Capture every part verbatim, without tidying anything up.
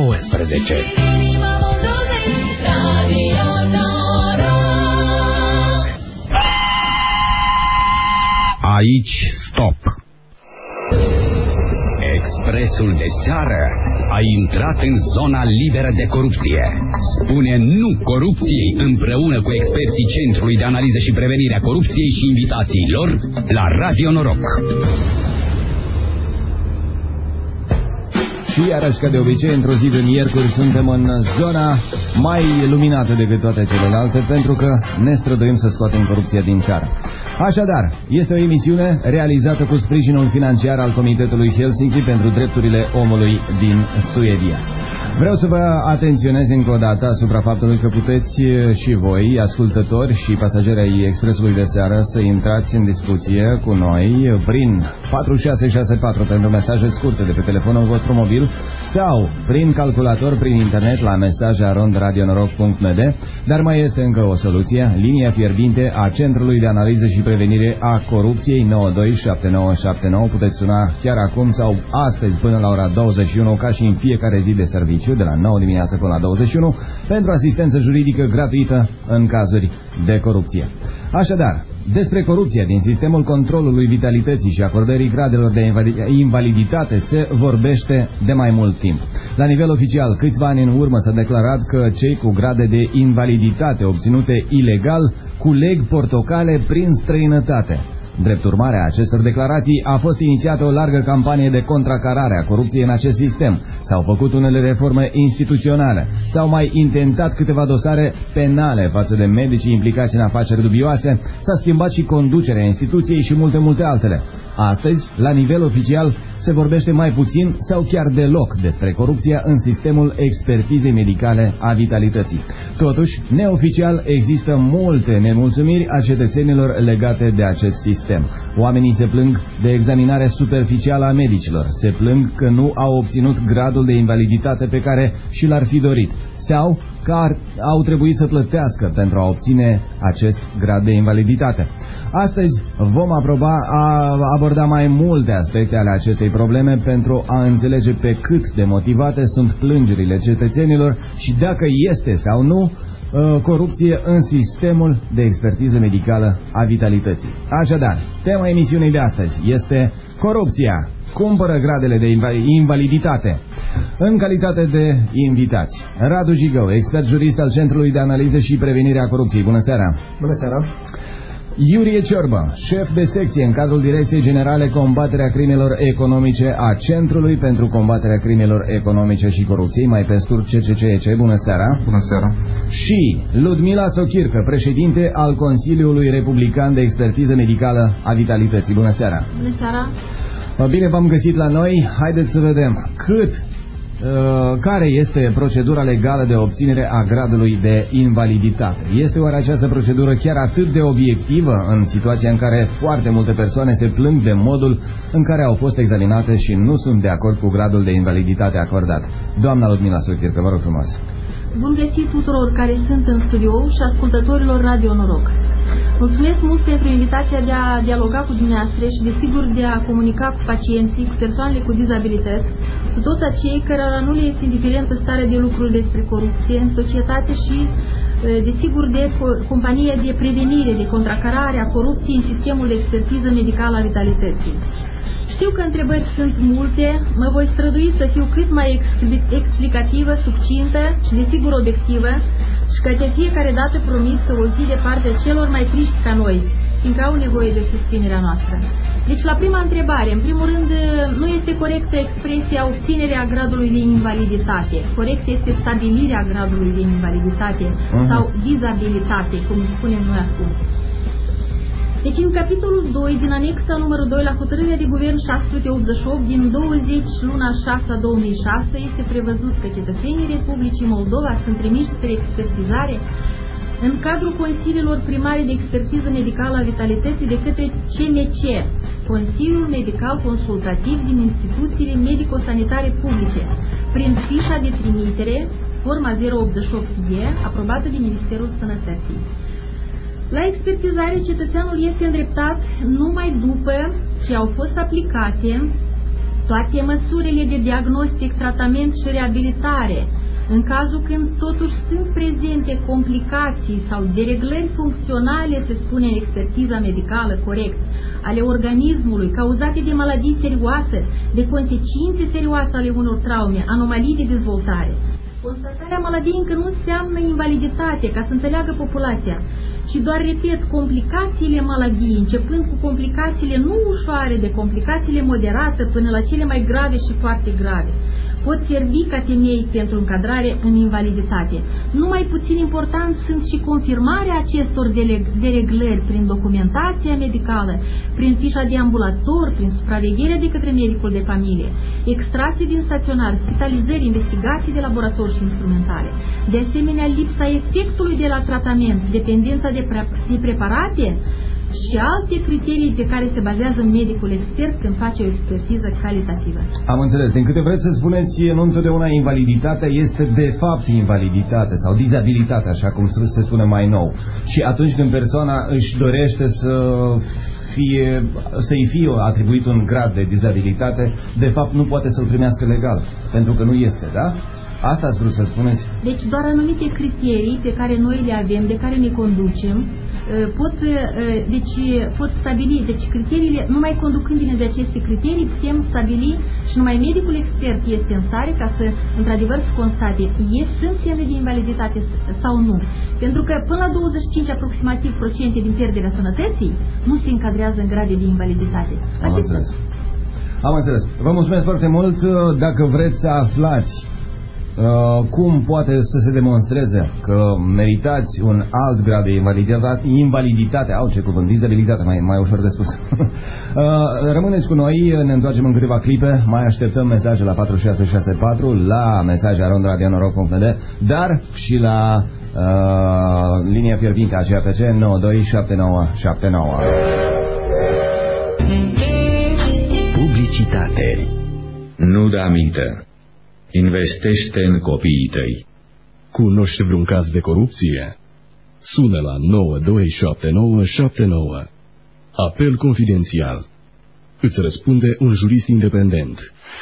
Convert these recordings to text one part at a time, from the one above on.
nouăsprezece. Aici stop. Expresul de seară a intrat în zona liberă de corupție. Spune nu corupției împreună cu experții Centrului de Analiză și Prevenire a Corupției și invitații lor la Radio Noroc. Și iarăși, ca de obicei, într-o zi de miercuri, suntem în zona mai luminată decât toate celelalte, pentru că ne străduim să scoatem corupția din țară. Așadar, este o emisiune realizată cu sprijinul financiar al Comitetului Helsinki pentru Drepturile Omului din Suedia. Vreau să vă atenționez încă o dată asupra faptului că puteți și voi, ascultători și pasageri ai Expresului de seară, să intrați în discuție cu noi prin patru șase șase patru pentru mesaje scurte de pe telefonul vostru mobil sau prin calculator, prin internet la mesaje arond radionoroc punct m d. Dar mai este încă o soluție, linia fierbinte a Centrului de Analiză și Prevenire a Corupției nouă doi șapte nouă șapte nouă. Puteți suna chiar acum sau astăzi până la ora douăzeci și unu, ca și în fiecare zi de serviciu, de la nouă dimineața până la douăzeci și unu, pentru asistență juridică gratuită în cazuri de corupție. Așadar, despre corupția din sistemul controlului vitalității și acordării gradelor de invaliditate se vorbește de mai mult timp. La nivel oficial, câțiva ani în urmă s-a declarat că cei cu grade de invaliditate obținute ilegal culeg portocale prin străinătate. Drept urmare a acestor declarații, a fost inițiată o largă campanie de contracarare a corupției în acest sistem. S-au făcut unele reforme instituționale. S-au mai intentat câteva dosare penale față de medicii implicați în afaceri dubioase. S-a schimbat și conducerea instituției și multe, multe altele. Astăzi, la nivel oficial, se vorbește mai puțin sau chiar deloc despre corupția în sistemul expertizei medicale a vitalității. Totuși, neoficial, există multe nemulțumiri a cetățenilor legate de acest sistem. Oamenii se plâng de examinare superficială a medicilor, se plâng că nu au obținut gradul de invaliditate pe care și l-ar fi dorit, sau că ar, au trebuit să plătească pentru a obține acest grad de invaliditate. Astăzi vom aproba, a, aborda mai multe aspecte ale acestei probleme pentru a înțelege pe cât de motivate sunt plângerile cetățenilor și dacă este sau nu corupție în sistemul de expertiză medicală a vitalității. Așadar, tema emisiunii de astăzi este corupția. Cumpără gradele de invaliditate. În calitate de invitați, Radu Jigău, expert jurist al Centrului de Analiză și Prevenire a Corupției. Bună seara! Bună seara! Iurie Ciorbă, șef de secție în cadrul Direcției Generale Combaterea Crimelor Economice a Centrului pentru Combaterea Crimelor Economice și Corupției, mai pe scurt C C C E C. Bună seara! Bună seara! Și Ludmila Sochircă, președinte al Consiliului Republican de Expertiză Medicală a Vitalității. Bună seara! Bună seara! Bine v-am găsit la noi. Haideți să vedem cât, uh, care este procedura legală de obținere a gradului de invaliditate. Este oare această procedură chiar atât de obiectivă în situația în care foarte multe persoane se plâng de modul în care au fost examinate și nu sunt de acord cu gradul de invaliditate acordat? Doamna Ludmila Sochircă, vă rog frumos. Bun găsit tuturor care sunt în studio și ascultătorilor Radio Noroc. Mulțumesc mult pentru invitația de a dialoga cu dumneavoastră și, desigur, de a comunica cu pacienții, cu persoanele cu dizabilități, cu toți acei cărora nu le este indiferentă stare de lucruri despre corupție în societate și, desigur, de companie de prevenire, de contracarare a corupției în sistemul de expertiză medicală a vitalității. Știu că întrebări sunt multe, mă voi strădui să fiu cât mai explicativă, succintă și, desigur, obiectivă, și că de fiecare dată promit să o zi de partea celor mai triști ca noi, fiindcă au nevoie de susținerea noastră. Deci, la prima întrebare, în primul rând, nu este corectă expresia obținerea gradului de invaliditate. Corect este stabilirea gradului de invaliditate uh-huh. sau dizabilitate, cum spunem noi acum. Deci, în capitolul doi, din anexa numărul doi la hotărârea de guvern șase sute optzeci și opt din douăzeci luna șase a două mii șase, este prevăzut că cetățenii Republicii Moldova sunt trimiși spre expertizare în cadrul consiliilor primare de expertiză medicală a vitalității de către C M C, Consiliul Medical Consultativ din instituțiile medico-sanitare publice, prin fișa de trimitere, forma zero optzeci și opt E, aprobată de Ministerul Sănătății. La expertizare, cetățeanul este îndreptat numai după ce au fost aplicate toate măsurile de diagnostic, tratament și reabilitare, în cazul când totuși sunt prezente complicații sau dereglări funcționale, se spune în expertiza medicală corect, ale organismului, cauzate de maladii serioase, de consecințe serioase ale unor traume, anomalii de dezvoltare. Constatarea maladiei încă nu înseamnă invaliditate, ca să înțeleagă populația, și doar, repet, complicațiile maladiei, începând cu complicațiile nu ușoare, de complicațiile moderate până la cele mai grave și foarte grave, pot servi ca temei pentru încadrare în invaliditate. Nu mai puțin important sunt și confirmarea acestor dereglări prin documentația medicală, prin fișa de ambulator, prin supravegherea de către medicul de familie, extrase din staționar, spitalizări, investigații de laborator și instrumentale. De asemenea, lipsa efectului de la tratament, dependența de, pre de preparate și alte criterii pe care se bazează medicul expert când face o expertiză calitativă. Am înțeles. Din câte vreți să spuneți, nu întotdeauna invaliditatea este de fapt invaliditate sau dizabilitate, așa cum se spune mai nou. Și atunci când persoana își dorește să fie, să-i fie atribuit un grad de dizabilitate, de fapt nu poate să-l primească legal, pentru că nu este, da? Asta ați vrut să spuneți? Deci doar anumite criterii pe care noi le avem, de care ne conducem, pot, deci, pot stabili, deci criteriile, numai conducându-ne de aceste criterii, putem stabili și numai medicul expert este în stare ca să, într-adevăr, să constate, sunt semne de invaliditate sau nu. Pentru că până la douăzeci și cinci aproximativ procente din pierderea sănătății nu se încadrează în grade de invaliditate. Am înțeles. Am înțeles. Vă mulțumesc foarte mult. Dacă vreți să aflați Uh, cum poate să se demonstreze că meritați un alt grad de invaliditate, invaliditate, au ce cuvânt, dizabilitate, mai, mai ușor de spus. uh, rămâneți cu noi, ne întoarcem în câteva clipe, mai așteptăm mesaje la patru șase șase patru, la mesaje arond radio noroc punct n l, dar și la uh, linia fierbinte a C A P C nouă doi șapte nouă șapte nouă. Publicitate. Nu da aminte. Investește în copiii tăi. Cunoști vreun caz de corupție? Sună la nouă doi șapte nouă șapte nouă. Apel confidențial. Îți răspunde un jurist independent.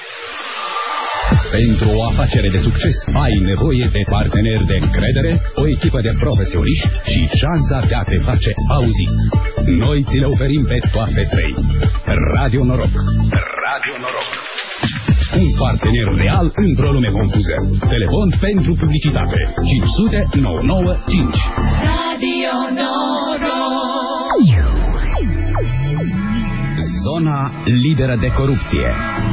Pentru o afacere de succes ai nevoie de parteneri de încredere, o echipă de profesioniști și șansa de a te face auzit. Noi ți le oferim pe toate trei. Radio Noroc. Radio Noroc. Un partener real într-o lume confuză. Telefon pentru publicitate cinci zero zero nouă nouă cinci. Radio Noroc. Zona liberă de corupție.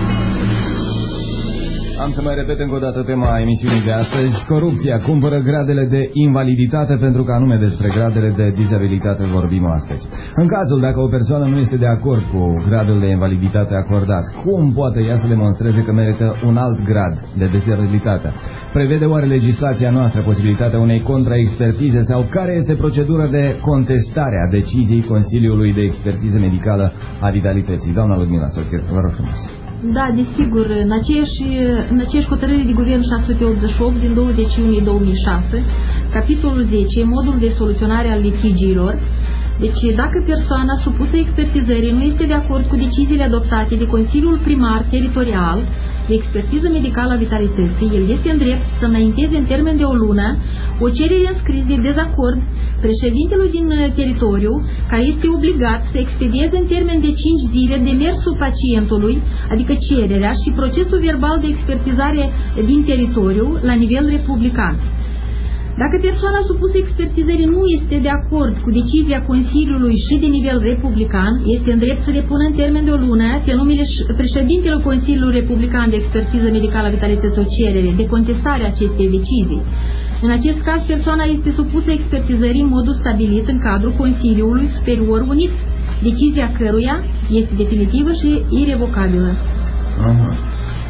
Am să mai repet încă o dată tema emisiunii de astăzi. Corupția cumpără gradele de invaliditate, pentru că anume despre gradele de dizabilitate vorbim astăzi. În cazul dacă o persoană nu este de acord cu gradul de invaliditate acordat, cum poate ea să demonstreze că merită un alt grad de dizabilitate? Prevede oare legislația noastră posibilitatea unei contraexpertize sau care este procedura de contestare a deciziei Consiliului de Expertiză Medicală a Vitalității? Doamna Ludmila Sochir, vă rog frumos. Da, desigur, în aceeași, în aceeași hotărâre de guvern șase sute optzeci și opt din douăzeci iunie două mii șase, capitolul zece, modul de soluționare al litigiilor. Deci, dacă persoana supusă expertizării nu este de acord cu deciziile adoptate de Consiliul Primar Teritorial de Expertiză Medicală a Vitalității, el este în drept să înainteze în termen de o lună o cerere în scris de dezacord președintelui din teritoriu, care este obligat să expedieze în termen de cinci zile demersul pacientului, adică cererea și procesul verbal de expertizare din teritoriu la nivel republican. Dacă persoana supusă expertizării nu este de acord cu decizia Consiliului și de nivel republican, este în drept să depună în termen de o lună pe numele președintelui Consiliului Republican de Expertiză Medicală a Vitalității o cerere de contestare a acestei decizii. În acest caz, persoana este supusă expertizării în modul stabilit în cadrul Consiliului Superior Unit, decizia căruia este definitivă și irevocabilă. Uh-huh.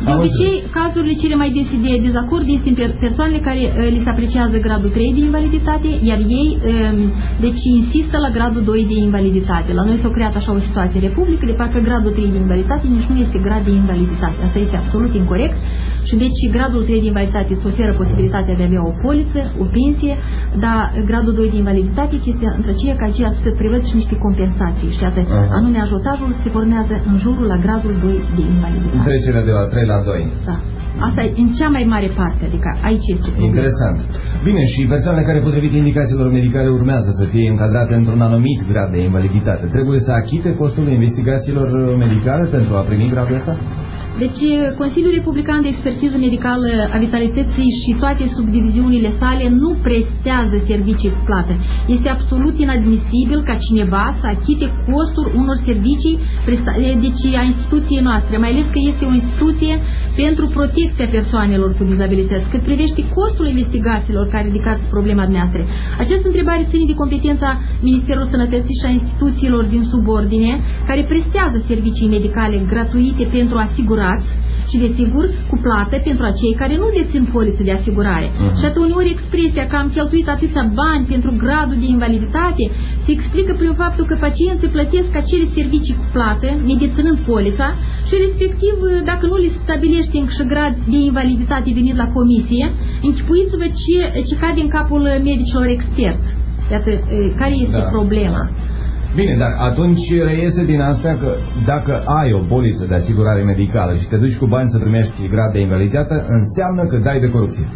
De obicei, cazurile cele mai dese de dezacord este în persoanele care uh, li se apreciază gradul trei de invaliditate, iar ei um, deci insistă la gradul doi de invaliditate. La noi s-a creat așa o situație în Republică, de parcă gradul trei de invaliditate nici nu este grad de invaliditate. Asta este absolut incorect. Și deci gradul trei de invaliditate îți oferă posibilitatea de a avea o poliță, o pensie, dar gradul doi de invaliditate este între aceea ca aceea să prevăd și niște compensații. Și atât, uh-huh. anume ajutajul se formează în jurul la gradul doi de invaliditate. Trecerea de la trei la doi. Da. Asta e în cea mai mare parte, adică aici este problema. Interesant. Bine, și persoanele care, potrivit indicațiilor medicale, urmează să fie încadrate într-un anumit grad de invaliditate, trebuie să achite costul investigațiilor medicale pentru a primi gradul ăsta? Deci, Consiliul Republican de Expertiză Medicală a Vitalității și toate subdiviziunile sale nu prestează servicii cu plată. Este absolut inadmisibil ca cineva să achite costul unor servicii deci a instituției noastre, mai ales că este o instituție pentru protecția persoanelor cu dizabilități. Cât privește costul investigațiilor care ridicați problema noastră, această întrebare ține de competența Ministerului Sănătății și a instituțiilor din subordine care prestează servicii medicale gratuite pentru asigurare și, desigur, cu plată pentru acei care nu dețin poliță de asigurare. Uh-huh. Și atunci, uneori, expresia că am cheltuit atâția bani pentru gradul de invaliditate se explică prin faptul că pacienții plătesc acele servicii cu plată, nedeținând polița, și respectiv, dacă nu le stabilește încă și grad de invaliditate venit la comisie, închipuiți-vă ce, ce cade în capul medicilor experți. Iată, care este da. problema. Bine, dar atunci reiese din astea că dacă ai o poliță de asigurare medicală și te duci cu bani să primești grad de invaliditate, înseamnă că dai de corupție.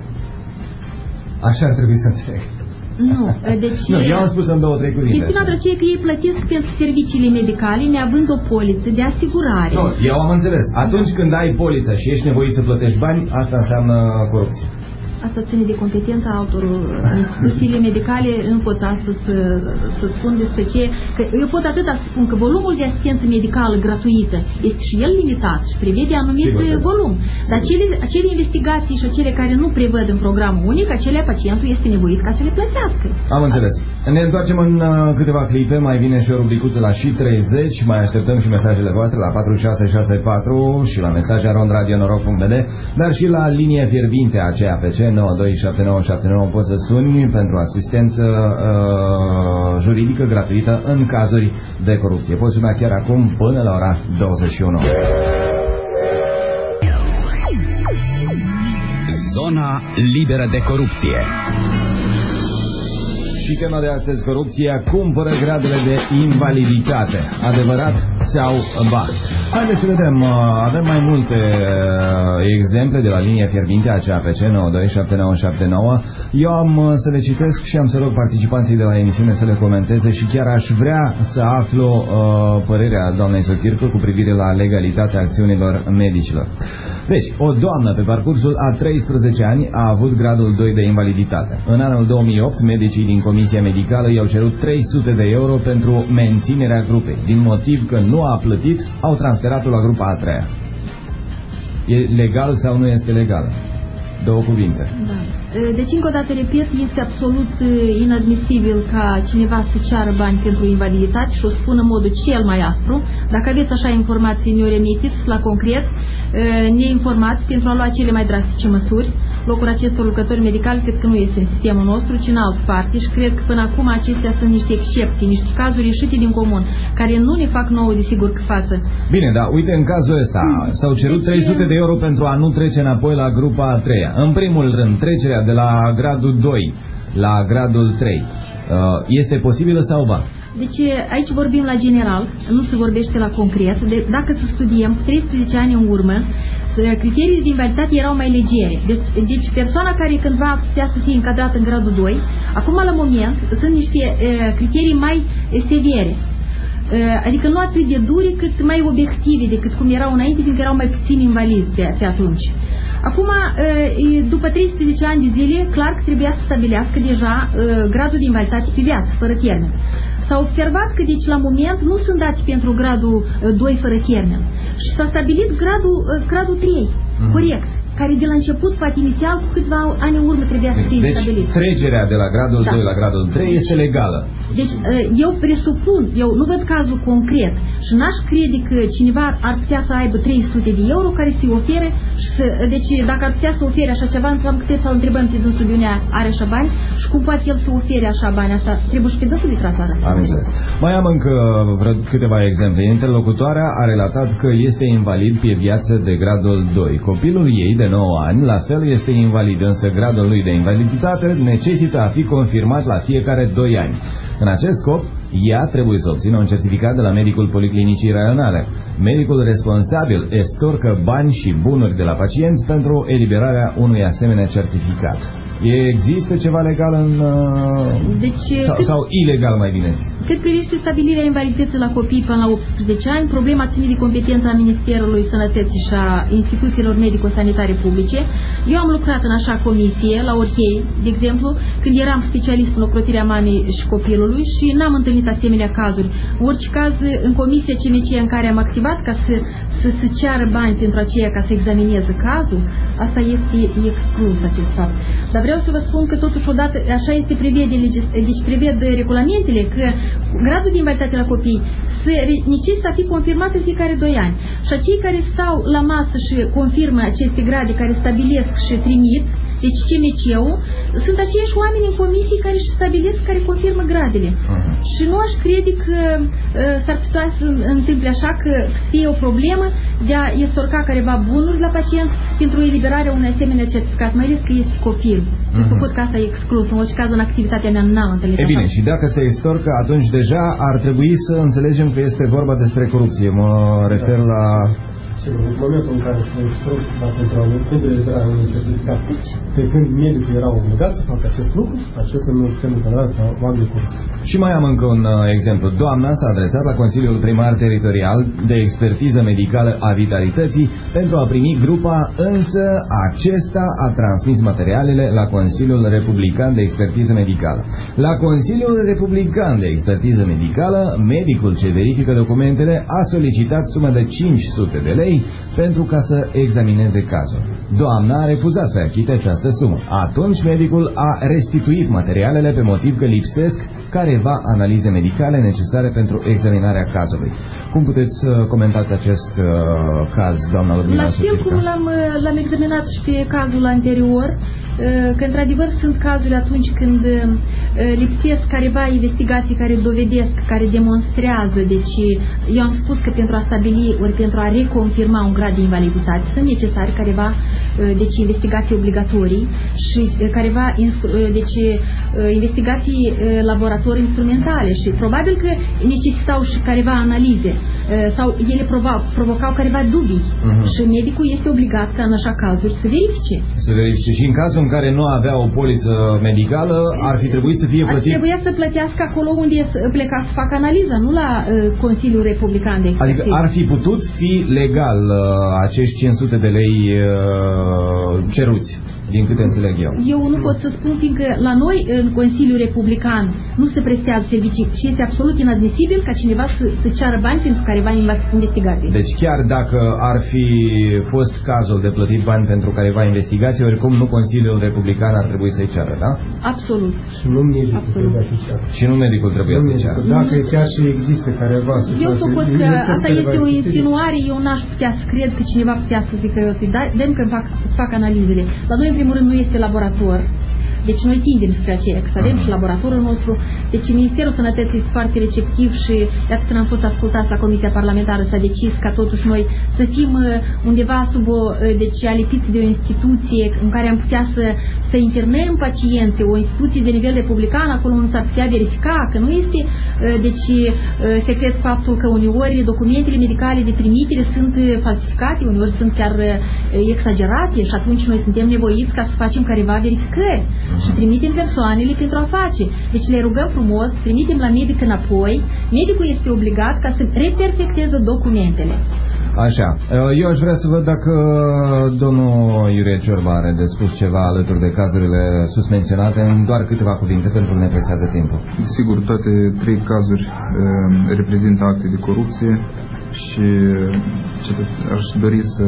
Așa ar trebui să înțeleg. Nu, deci... Nu, eu am spus în două, trei cuvinte. Chestiunea aceea că ei plătesc pentru serviciile medicale neavând o poliță de asigurare. Nu, eu am înțeles. Atunci când ai polița și ești nevoit să plătești bani, asta înseamnă corupție. Asta ține de competența altor instituțiile medicale, nu pot astăzi să, să spun despre ce. Că eu pot atâta să spun că volumul de asistență medicală gratuită este și el limitat și prevede anumit Sigur, volum. Dar acele, acele investigații și acele care nu prevăd în programul unic, acele pacientul este nevoit ca să le plătească. Am înțeles. Ne întoarcem în câteva clipe, mai vine și o rubricuță la și treizeci, mai așteptăm și mesajele voastre la patru șase șase patru și la mesaje arond radio noroc punct b d, dar și la linie fierbinte a C A P C nouă doi șapte nouă șapte nouă poți să suni pentru asistență uh, juridică gratuită în cazuri de corupție. Poți suna chiar acum până la ora douăzeci și unu. Zona liberă de corupție. Și tema de astăzi, corupția cumpără gradele de invaliditate. Adevărat sau ba? Haideți să vedem, avem mai multe exemple de la linia fierbinte a C A P C nouă doi șapte nouă șapte nouă. Eu am să le citesc și am să rog participanții de la emisiune să le comenteze și chiar aș vrea să aflu uh, părerea doamnei Sochircu cu privire la legalitatea acțiunilor medicilor. Deci, o doamnă pe parcursul a treisprezece ani a avut gradul doi de invaliditate. În anul două mii opt, medicii din Comisia Medicală i-au cerut trei sute de euro pentru menținerea grupei. Din motiv că nu a plătit, au transferat-o la grupa a treia. E legal sau nu este legal? Două cuvinte. Da. Deci, încă o dată, repet, este absolut inadmisibil ca cineva să ceară bani pentru invaliditate și o spun în modul cel mai aspru. Dacă aveți așa informații, ne-o remitiți la concret, ne informați pentru a lua cele mai drastice măsuri. Locul acestor lucrători medicali cred că nu este în sistemul nostru, ci în altă parte și cred că până acum acestea sunt niște excepții, niște cazuri ieșite din comun, care nu ne fac nouă de sigur că față. Bine, dar uite, în cazul ăsta mm. s-au cerut deci, trei sute de euro pentru a nu trece înapoi la grupa a treia. În primul rând, trecerea de la gradul doi la gradul trei este posibilă sau ba? Deci aici vorbim la general, nu se vorbește la concret. De, dacă să studiem treisprezece ani în urmă, criteriile de invaliditate erau mai legere. Deci, deci persoana care cândva putea să fie încadrată în gradul doi, acum la moment sunt niște e, criterii mai severe. E, adică nu atât de dure, cât mai obiective decât cum erau înainte, fiindcă erau mai puțini invalizi pe, pe atunci. Acum, după treisprezece ani de zile, clar că trebuia să stabilească deja gradul de invaliditate pe viață, fără termen. S-a observat că, deci, la moment nu sunt dați pentru gradul doi fără termen. Și s-a stabilit gradul, gradul trei, mm. corect, care de la început, poate inițial, cu câțiva ani în urmă trebuia să fie deci, stabilit. Deci, trecerea de la gradul da. doi la gradul trei este legală. Deci eu presupun, eu nu văd cazul concret și n-aș crede că cineva ar putea să aibă trei sute de euro care să-i ofere și să, deci dacă ar putea să ofere așa ceva, înseamnă că trebuie să-l întrebăm pe dânsul de unde are așa bani și cum poate el să ofere așa bani. Asta trebuie și pe dânsul de tratat. Am înțeles. Mai am încă vreo câteva exemple. Interlocutoarea a relatat că este invalid pe viață de gradul doi. Copilul ei de nouă ani, la fel, este invalid, însă gradul lui de invaliditate necesită a fi confirmat la fiecare doi ani. În acest scop, ea trebuie să obțină un certificat de la medicul policlinicii raionale. Medicul responsabil estorcă bani și bunuri de la pacienți pentru eliberarea unui asemenea certificat. Există ceva legal în... Deci, sau, cât, sau ilegal, mai bine zis? Cât privește stabilirea invalidității la copii până la optsprezece ani, problema ține de competența Ministerului Sănătății și a instituțiilor medico-sanitare publice. Eu am lucrat în așa comisie, la Orhei, de exemplu, când eram specialist în ocrotirea mamei și copilului și n-am întâlnit asemenea cazuri. În orice caz, în comisia C M C în care am activat ca să, să se ceară bani pentru aceea ca să examineze cazul, asta este exclus acest fapt. Dar vreau să vă spun că totuși odată, așa este prevede, deci preved regulamentele că gradul de invaliditate la copii se necesită a fi confirmat în fiecare doi ani. Și acei care stau la masă și confirmă aceste grade, care stabilesc și trimit, deci C M C-ul, sunt aceiași oameni în comisii care și stabilesc, care confirmă gradele. Uh-huh. Și nu aș crede că uh, s-ar putea să întâmple așa că fie o problemă de a estorca careva bunuri la pacient pentru eliberarea unui asemenea certificat, mai ales că este copil. Uh-huh. Suput că asta e exclus. În orice caz, în activitatea mea n-am întâlnit. E bine, și dacă se estorcă, atunci deja ar trebui să înțelegem că este vorba despre corupție. Mă refer la... În momentul în care se extorcă pentru a pentru eliberarea unui certificat, pe când medicul era obligat să facă acest lucru, acesta nu semnul penal sau oameni de corupție. Și mai am încă un uh, exemplu. Doamna s-a adresat la Consiliul Primar Teritorial de Expertiză Medicală a Vitalității pentru a primi grupa, însă acesta a transmis materialele la Consiliul Republican de Expertiză Medicală. La Consiliul Republican de Expertiză Medicală, medicul ce verifică documentele a solicitat suma de cinci sute de lei pentru ca să examineze cazul. Doamna a refuzat să achite această sumă. Atunci medicul a restituit materialele pe motiv că lipsesc careva analize medicale necesare pentru examinarea cazului. Cum puteți uh, comentați acest uh, caz, doamna Ludmila? La fel cum l-am, l-am examinat și pe cazul anterior, că într-adevăr sunt cazuri atunci când lipsesc careva investigații care dovedesc, care demonstrează. Deci eu am spus că pentru a stabili ori pentru a reconfirma un grad de invaliditate sunt necesari careva deci investigații obligatorii și careva deci investigații laborator instrumentale și probabil că necesitau și careva analize sau ele provo- provocau careva dubii. Uh-huh. Și medicul este obligat ca în așa cazuri să verifice. Să verifice. Și în cazul în care nu avea o poliță medicală, ar fi trebuit să fie plătit? Ar trebui să plătească acolo unde pleca să facă analiza, nu la uh, Consiliul Republican de Expertiză. Adică ar fi putut fi legal uh, acești cinci sute de lei uh, ceruți, din câte înțeleg eu. Eu nu pot să spun, fiindcă la noi, în Consiliul Republican, nu se prestează servicii și este absolut inadmisibil ca cineva să, să ceară bani pentru careva investigație. Deci chiar dacă ar fi fost cazul de plătit bani pentru careva investigație, oricum nu Consiliul Republican ar trebui să-i ceară, da? Absolut. Și nu medicul trebuie să-i ceară. Și nu medicul trebuie să-i ceară. Dacă chiar și există careva să eu supun că asta este o insinuare, eu n-aș putea să cred că cineva putea să zică eu să-i dăm că fac, fac analizele. La noi, în primul rând, nu este laborator. Deci noi tindem spre aceea, că să avem și laboratorul nostru. Deci Ministerul Sănătății este foarte receptiv și iată când am fost ascultați la Comisia Parlamentară s-a decis ca totuși noi să fim undeva sub o, deci alipiți de o instituție în care am putea să, să internăm pacienți, o instituție de nivel republican, acolo unde s-ar putea verifica că nu este deci secret faptul că uneori documentele medicale de trimitere sunt falsificate, uneori sunt chiar exagerate și atunci noi suntem nevoiți ca să facem careva verificări. Și trimitem persoanele pentru a face. Deci le rugăm frumos, trimitem la medic înapoi. Medicul este obligat ca să reperfecteze documentele. Așa. Eu aș vrea să văd dacă domnul Iurie Ciorba are de spus ceva alături de cazurile susmenționate în doar câteva cuvinte, pentru că ne presează timpul. Sigur, toate trei cazuri uh, reprezintă acte de corupție și aș dori să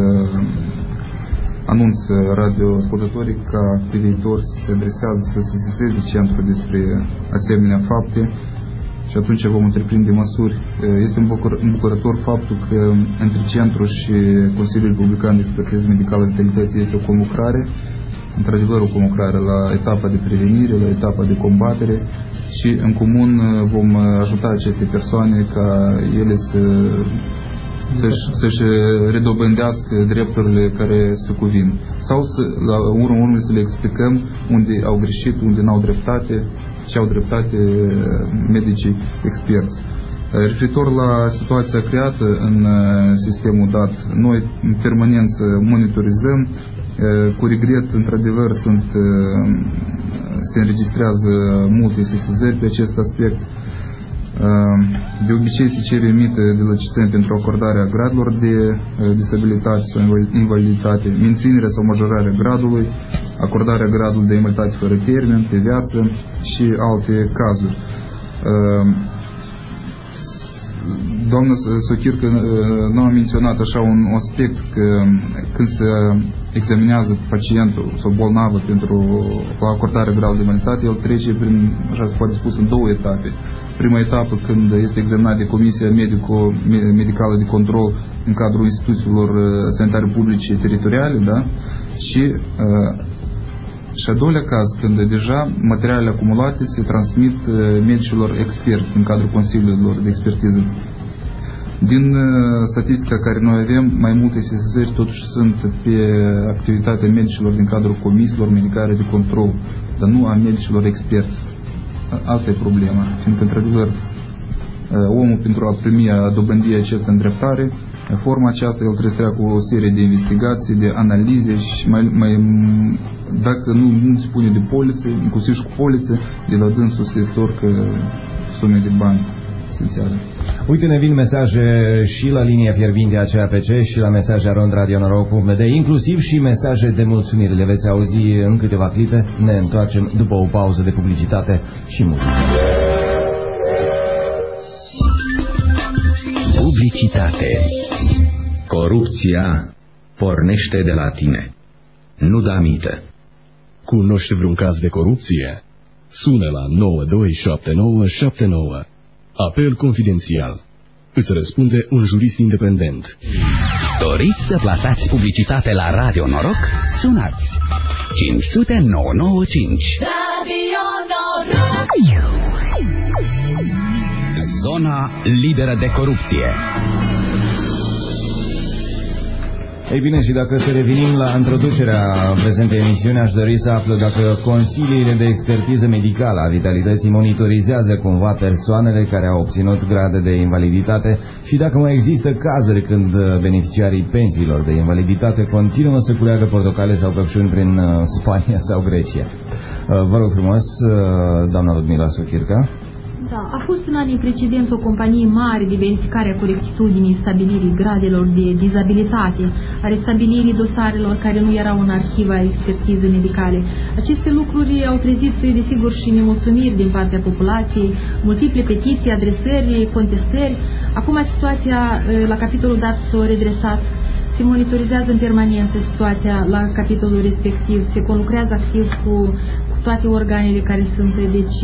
anunț radioascultătorii ca pe viitor se adresează să se seseze centrul despre asemenea fapte și atunci vom întreprinde măsuri. Este îmbucurător faptul că între Centru și Consiliul Republican de Expertiză Medicală Vitalității este o conlucrare, într-adevăr o conlucrare la etapa de prevenire, la etapa de combatere și în comun vom ajuta aceste persoane ca ele să să-și, să-și redobândească drepturile care se cuvin. Sau să, la urmă urmă să le explicăm unde au greșit, unde n-au dreptate și au dreptate medicii experți. Referitor la situația creată în sistemul dat, noi în permanență monitorizăm. Cu regret, într-adevăr, sunt, se înregistrează multe sesizări pe acest aspect. De obicei se cere emită de la C S M pentru acordarea gradurilor de disabilitate sau invaliditate, menținerea sau majorarea gradului, acordarea gradului de invaliditate fără termen, pe viață și alte cazuri. Doamna Sochir, că nu am menționat așa un aspect că când se examinează pacientul sau bolnavă pentru acordarea gradului de invaliditate, el trece prin, așa se poate spus, în două etape. Prima etapă când este examinat de Comisia Medico, Medicală de Control în cadrul instituțiilor sanitare publice teritoriale, da? Și, uh, și a doilea caz, când deja materialele acumulate se transmit uh, medicilor experți în cadrul consiliilor de expertiză. Din uh, statistica care noi avem, mai multe sesizări totuși sunt pe activitatea medicilor din cadrul comisiilor medicale de control, dar nu a medicilor experți. Asta e problema, fiindcă, într-adevăr, omul pentru a primi, a dobândi această îndreptare, forma aceasta, el trebuie să treacă o serie de investigații, de analize și mai, mai dacă nu, nu se pune de polițe, inclusiv și cu polițe, de la dânsul se storcă sume de bani esențiale. Uite, ne vin mesaje și la linia fierbinte a C A P C și la mesaje arond radio noroc punct m d, inclusiv și mesaje de mulțumire. Le veți auzi în câteva clipe. Ne întoarcem după o pauză de publicitate și muzică. Publicitate. Corupția pornește de la tine. Nu da mită. Cunoști vreun caz de corupție? Sună la nouă doi șapte nouă șapte nouă. Apel confidențial. Îți răspunde un jurist independent. Doriți să plasați publicitate la Radio Noroc? Sunați cinci zero nouă nouă cinci. Radio Noroc. Zona liberă de corupție. Ei bine, și dacă să revenim la introducerea prezentei emisiuni, aș dori să aflu dacă consiliile de expertiză medicală a vitalității monitorizează cumva persoanele care au obținut grade de invaliditate și dacă mai există cazuri când beneficiarii pensiilor de invaliditate continuă să culeagă portocale sau căpșuni prin Spania sau Grecia. Vă rog frumos, doamna Ludmila Sochirca. Da, a fost în anii precedenți o companie mare de verificare a corectitudinii stabilirii gradelor de dizabilitate, a restabilirii dosarelor care nu erau în arhiva expertiză medicale. Aceste lucruri au trezit, desigur, și nemulțumiri din partea populației, multiple petiții, adresări, contestări. Acum situația la capitolul dat s-a redresat. Se monitorizează în permanență situația la capitolul respectiv, se conlucrează activ cu toate organele care sunt, deci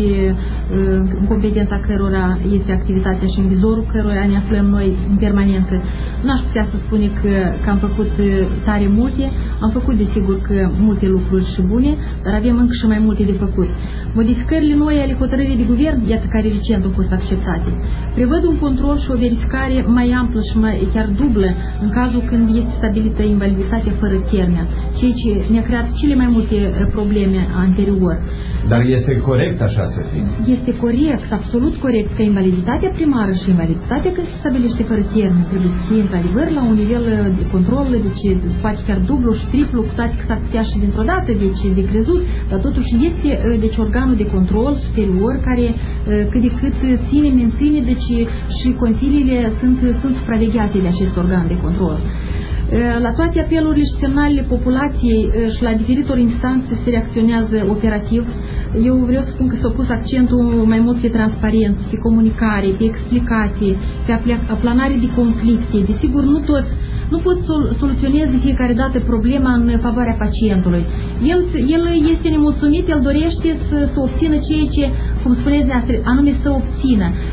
în competența cărora este activitatea și în vizorul cărora ne aflăm noi în permanență. Nu aș putea să spune că, că am făcut tare multe, am făcut desigur că multe lucruri și bune, dar avem încă și mai multe de făcut. Modificările noi ale hotărârii de guvern, iată care recent au fost acceptate, prevăd un control și o verificare mai amplă și mai chiar dublă în cazul când este stabilită invaliditatea fără termen, ceea ce ne-a creat cele mai multe probleme anterior. Dar este corect așa să fie? Este corect, absolut corect, că invaliditatea primară și invaliditatea când se stabilește fără termen trebuie să fie într-adevăr la un nivel de control, deci poate chiar dublu și triplu, cu toate că s-ar putea și dintr-o dată, deci de crezut, dar totuși este deci organul de control superior care cât de cât ține, menține, deci și consiliile sunt, sunt supravegheate de acest organ de control. La toate apelurile și semnalele populației și la diferitor instanțe se reacționează operativ. Eu vreau să spun că s-a pus accentul mai mult pe transparență, pe comunicare, pe explicație, pe aplanare de conflicte. Desigur, nu toți nu pot să soluționeze de fiecare dată problema în favoarea pacientului. El, el este nemulțumit, el dorește să, să obțină ceea ce, cum spuneți, anume să obțină.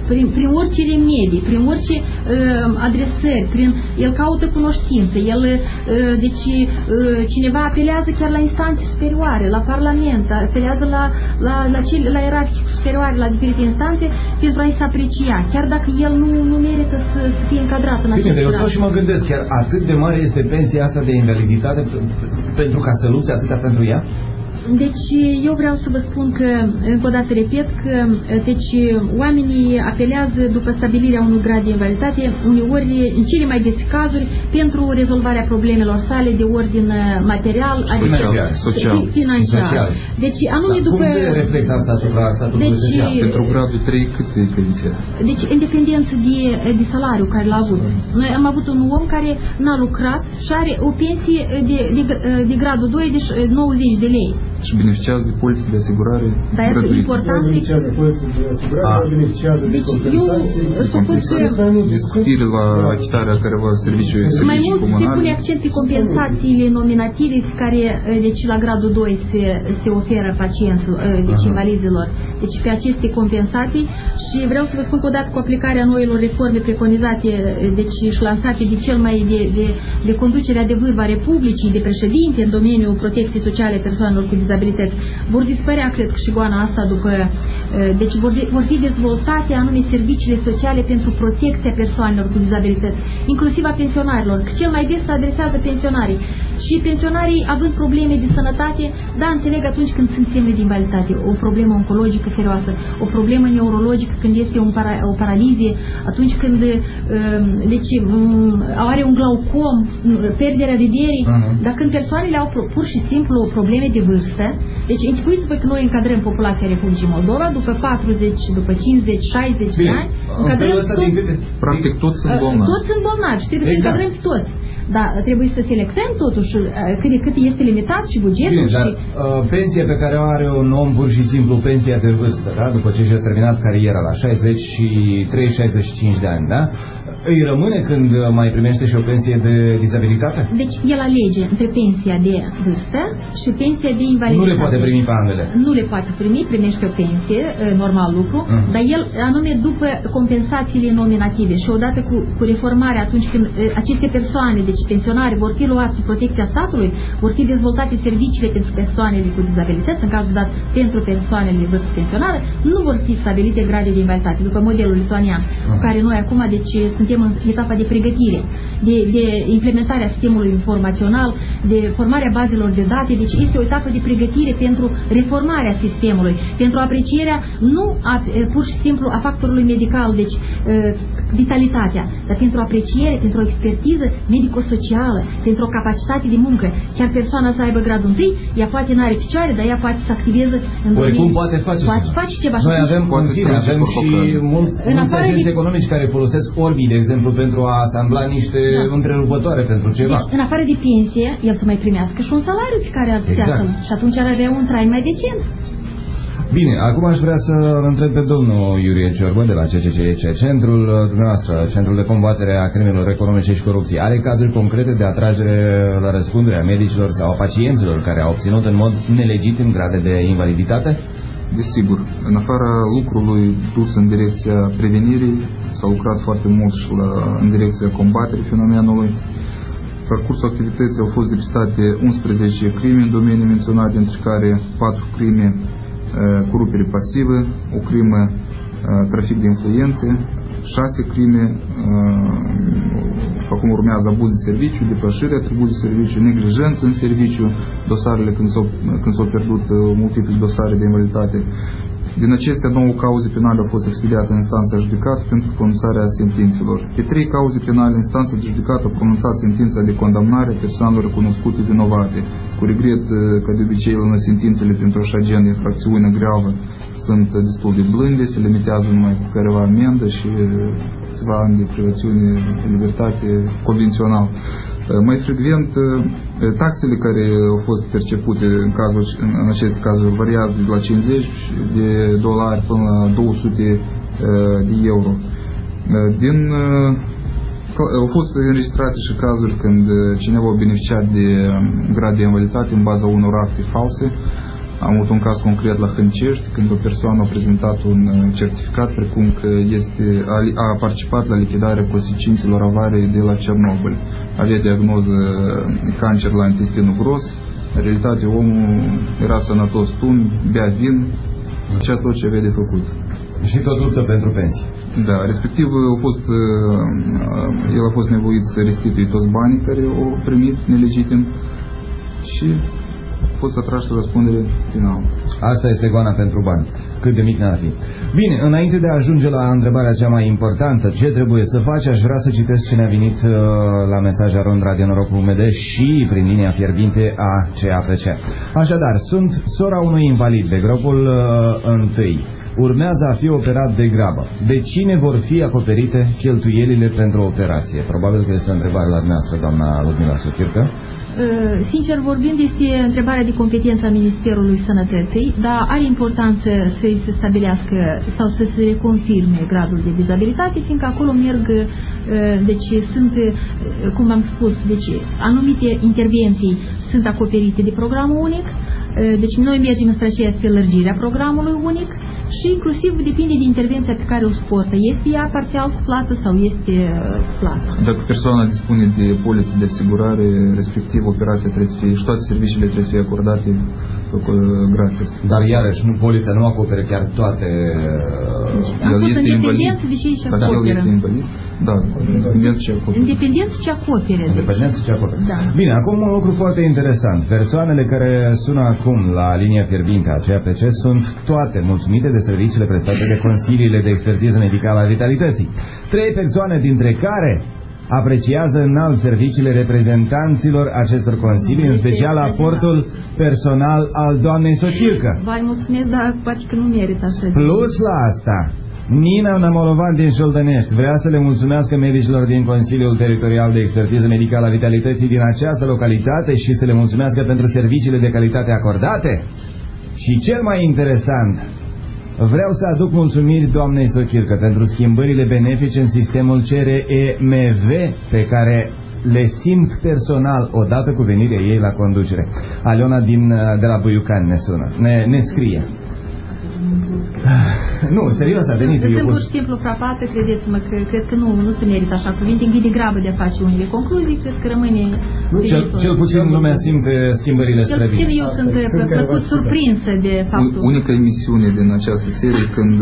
prin, prin orice remedii, prin orice uh, adresări, prin, el caută cunoștință, el, uh, deci uh, cineva apelează chiar la instanțe superioare, la Parlament, apelează la, la, la, cele, la ierarhii superioare, la diferite instanțe, pentru a-i se aprecia, chiar dacă el nu, nu merită să, să fie încadrat în acest grad. Bine, eu și mă gândesc, chiar atât de mare este pensia asta de invaliditate pentru ca să lupți atâta pentru ea? Deci eu vreau să vă spun că, încă o dată repet, că deci, oamenii apelează după stabilirea unui grad de invaliditate, uneori, în cele mai des cazuri, pentru rezolvarea problemelor sale de ordin material, social, social, financiar. Social. Deci anume da, după... Cum se reflectă asta asupra statului deci, social? Pentru gradul trei cât e pensia? Deci în dependență de, de salariu care l-a avut. Noi am avut un om care n-a lucrat și are o pensie de, de, de gradul doi de nouăzeci de lei. Și beneficiază de poliție de asigurare dar gratuit. Important nu beneficiază de poliție de asigurare, nu beneficiază de deci compensații. Discutire la achitarea careva serviciu mai mult se pune accent pe compensațiile nominative care deci la gradul doi se, se oferă pacienților, deci invalizilor. Deci pe aceste compensații și vreau să vă spun că odată cu aplicarea noilor reforme preconizate deci și lansate de cel mai de, de, de conducerea de vârf a Republicii, de președinte în domeniul protecției sociale persoanelor cu dizabilități, vor dispărea, cred că și goana asta după, deci vor, vor fi dezvoltate anume serviciile sociale pentru protecția persoanelor cu dizabilități, inclusiv a pensionarilor, că cel mai des se adresează pensionarii. Și pensionarii, având probleme de sănătate, da, înțeleg atunci când sunt semne de invaliditate, o problemă oncologică serioasă, o problemă neurologică când este un para, o paralizie, atunci când deci, are un glaucom, pierderea vederii, uh-huh. Dar când persoanele au pur și simplu probleme de vârstă, deci închipuiți-vă că noi încadrăm populația Republicii Moldova după patruzeci, după cincizeci, șaizeci de ani, încadrăm toți, practic toți sunt bolnavi. Toți sunt bolnavi și trebuie exact. Să încadrăm toți. Dar trebuie să selectăm totuși cât de cât este limitat și bugetul. Bine, și... dar uh, pensia pe care o are un om pur și simplu, pensia de vârstă, da? După ce și-a terminat cariera la șaizeci și trei șaizeci și cinci de ani, da? Îi rămâne când mai primește și o pensie de dizabilitate? Deci el alege între pensia de vârstă și pensia de invaliditate. Nu le poate primi pe ambele. Nu le poate primi, primește o pensie, normal lucru, uh-huh. Dar el anume după compensațiile nominative și odată cu, cu reformarea atunci când aceste persoane, deci pensionari, vor fi luați sub protecția statului, vor fi dezvoltate serviciile pentru persoanele cu dizabilități, în cazul dat pentru persoanele de vârstă pensionară, nu vor fi stabilite grade de invaliditate, după modelul lituanian, uh-huh. Cu care noi acum deci suntem în etapa de pregătire, de, de implementarea sistemului informațional, de formarea bazelor de date, deci este o etapă de pregătire pentru reformarea sistemului, pentru aprecierea nu a, pur și simplu a factorului medical, deci vitalitatea, dar pentru apreciere, pentru o expertiză medico-socială, pentru o capacitate de muncă. Chiar persoana să aibă gradul întâi, ea poate n-are picioare, dar ea poate să activeze în domeniu. Oricum poate face poate face ceva. Noi avem, continue, avem și mult, mulți agenți de... economici care folosesc Orbi, de exemplu, pentru a asambla niște da. întrerupătoare pentru ceva. Deci, în afară de pensie, el să mai primească și un salariu pe care ar putea exact. să și atunci ar avea un trai mai decent. Bine, acum aș vrea să întreb pe domnul Iurie Ciorbă de la C C C E C, centrul dumneavoastră, Centrul de Combatere a Crimelor Economice și Corupție. Are cazuri concrete de atragere la răspundere a medicilor sau a pacienților care au obținut în mod nelegitim grade de invaliditate? Desigur, în afara lucrului dus în direcția prevenirii, s-a lucrat foarte mult și la, în direcția combaterii fenomenului. Parcursul activității au fost depistate unsprezece crime în domenii menționate, între care patru crime corupere pasivă, o crimă trafic de influențe, șase crime, acum urmează abuz de serviciu, depășire, atribut de serviciu, neglijență în serviciu, dosarele când s-au, când s-au pierdut multiple dosare de invaliditate. Din acestea, nouă cauze penale au fost expediate în instanța judecată pentru pronunțarea sentințelor. Pe trei cauze penale, instanța de judecată a pronunțat sentința de condamnare a persoanelor recunoscute vinovate. Cu regret că de obicei la sentințele pentru așa gen de infracțiune gravă sunt destul de blânde, se limitează numai cu careva amendă și câțiva ani de privațiune de libertate convențional. Mai frecvent, taxele care au fost percepute în, cazul, în aceste cazuri variază de la cincizeci de dolari până la două sute de euro. Din, au fost înregistrate și cazuri când cineva a beneficiat de grad de invaliditate în baza unor acte false. Am avut un caz concret la Hâncești, când o persoană a prezentat un certificat precum că este, a participat la lichidarea consecințelor avariei de la Cernobâl. Avea diagnoză cancer la intestinul gros. În realitate, omul era sănătos, tun, bea vin, făcea tot ce avea de făcut. Și tot luptă pentru pensii. Da, respectiv a fost, el a fost nevoit să restituie toți banii care au primit nelegitim și a fost atras la răspundere finală. Asta este goana pentru bani. Cât de mic n-ar fi. Bine, înainte de a ajunge la întrebarea cea mai importantă, ce trebuie să faci, aș vrea să citesc ce ne-a venit uh, la mesaj Arond Radio Noroc U M D și prin linia fierbinte a C A P C. Așadar, sunt sora unui invalid de grupul uh, întâi. Urmează a fi operat de grabă. De cine vor fi acoperite cheltuielile pentru operație? Probabil că este o întrebare la dumneavoastră, doamna Ludmila Sochircă. Sincer vorbind, este întrebarea de competență a Ministerului Sănătății, dar are importanță să se stabilească sau să se reconfirme gradul de dizabilitate, fiindcă acolo merg, deci sunt, cum am spus, deci anumite intervenții sunt acoperite de programul unic, deci noi mergem spre această lărgire a programului unic și inclusiv depinde de intervenția pe care o suportă. Este ea parțial cu plată sau este plată? Dacă persoana dispune de poliță de asigurare, respectiv operația trebuie să fie și toate serviciile trebuie să fie acordate gratis. Dar iarăși, nu, polița nu acoperă chiar toate... Deci, am spus independență de cei ce acoperă. Da, independență ce acoperă. Independență ce acoperă. Independență ce acoperă. Da. Bine, acum un lucru foarte interesant. Persoanele care sună acum la linia fierbinte a C A P C sunt toate mulțumite de serviciile prestate de consiliile de expertiză medicală a vitalității. Trei persoane dintre care apreciază înalt serviciile reprezentanților acestor consilii, în special aportul personal al doamnei Sochircă. Vă mulțumesc, dar poate că nu merită așa. Plus la asta, Nina Namolovan din Șoldănești vrea să le mulțumească medicilor din Consiliul Teritorial de Expertiză Medicală a Vitalității din această localitate și să le mulțumească pentru serviciile de calitate acordate. Și cel mai interesant, vreau să aduc mulțumiri doamnei Sochircă pentru schimbările benefice în sistemul C R E M V pe care le simt personal odată cu venirea ei la conducere. Aliona din, de la Buiucani ne sună, ne, ne scrie. Nu, serios, a venit. Sunt pur și simplu frapată, credeți-mă, că cred că nu, nu se merită așa cuvinte. Înghide grabă de a face unele concluzii, cred că rămâne... Cel, cel puțin lumea simte schimbările spre bine. Cel puțin eu sunt plăcut surprinsă de faptul... Unica emisiune din această serie când...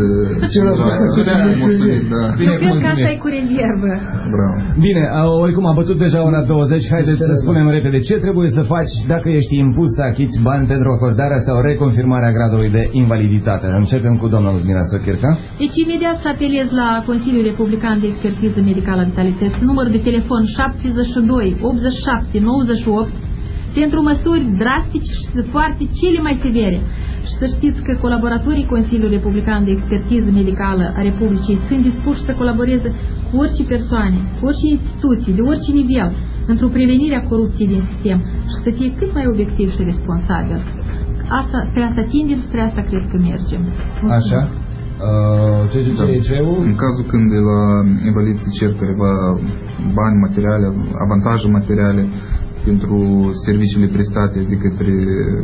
mulțumit, da. Eu cred că asta e cu rezervă. Bravo. Bine, oricum am bătut deja ora douăzeci, haideți să spunem repede ce trebuie să faci dacă ești impus să achiți bani pentru acordarea sau reconfirmarea gradului de invaliditate. Începem cu domnul Ludmila Sochircă. Deci imediat să apelez la Consiliul Republican de Expertiză Medicală a Vitalității, numărul de telefon șaptezeci și doi optzeci și șapte nouăzeci și opt, pentru măsuri drastice și foarte cele mai severe. Și să știți că colaboratorii Consiliului Republican de Expertiză Medicală a Republicii sunt dispuși să colaboreze cu orice persoane, cu orice instituții, de orice nivel, într-o prevenire a corupției din sistem și să fie cât mai obiectiv și responsabil. Asta, spre asta tindem, spre asta cred că mergem. Mulțumesc. Așa? Uh, ce zice da. În cazul când de la invalid se cer careva bani materiale, avantaje materiale pentru serviciile prestate de către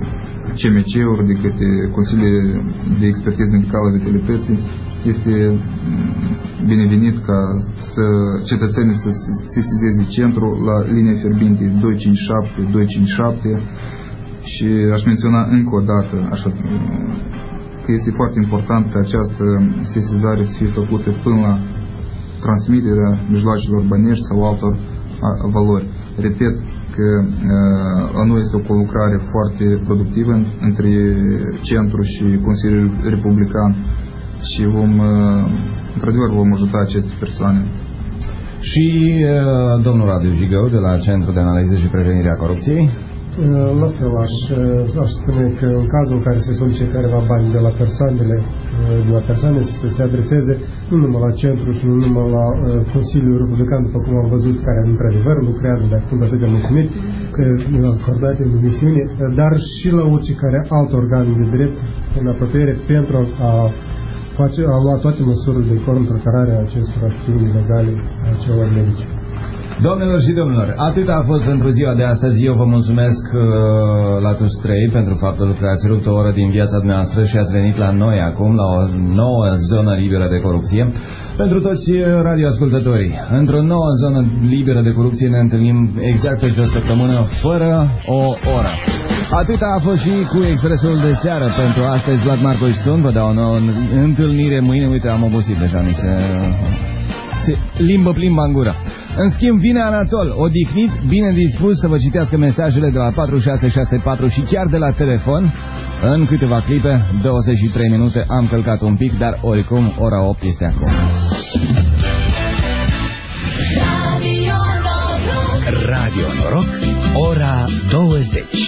C M C-uri, de către Consiliul de Expertiză Medicală a Vitalității, este binevenit ca să cetățenii să sesizeze centrul la linia fierbinte doi cinci șapte doi cinci șapte și aș menționa încă o dată așa, că este foarte important ca această sesizare să fie făcută până la transmiterea mijloacelor bănești sau altor valori. Repet că la noi este o colucrare foarte productivă între Centru și Consiliul Republican și vom, într-adevăr, vom ajuta aceste persoane. Și domnul Radu Jigău de la Centrul de Analiză și Prevenire a Corupției. La fel, aș, aș spune că în cazul în care se solicită careva bani de la persoanele, de la persoane să se adreseze nu numai la centru și nu numai la uh, Consiliul Republican, după cum am văzut, care într-adevăr lucrează, dacă sunt atât de mulțumit, că acordate în misiune, dar și la orice care alt organ de drept în apropiere pentru a, face, a lua toate măsurile de contracarare a acestor acțiuni legale a celor medici. Doamnelor și domnilor, atât a fost pentru ziua de astăzi. Eu vă mulțumesc uh, la toți trei pentru faptul că ați rupt o oră din viața noastră și ați venit la noi acum, la o nouă zonă liberă de corupție. Pentru toți radioascultătorii, într-o nouă zonă liberă de corupție ne întâlnim exact peste o săptămână, fără o oră. Atâta a fost și cu Expresul de seară pentru astăzi. Vlad Marcoșson, vă dau o nouă întâlnire mâine. Uite, am obosit deja, mi se, se limbă plimba în gură. În schimb, vine Anatol, odihnit, bine dispus să vă citească mesajele de la patru șase șase patru și chiar de la telefon. În câteva clipe, douăzeci și trei minute, am călcat un pic, dar oricum ora opt este acum. Radio Noroc, ora douăzeci.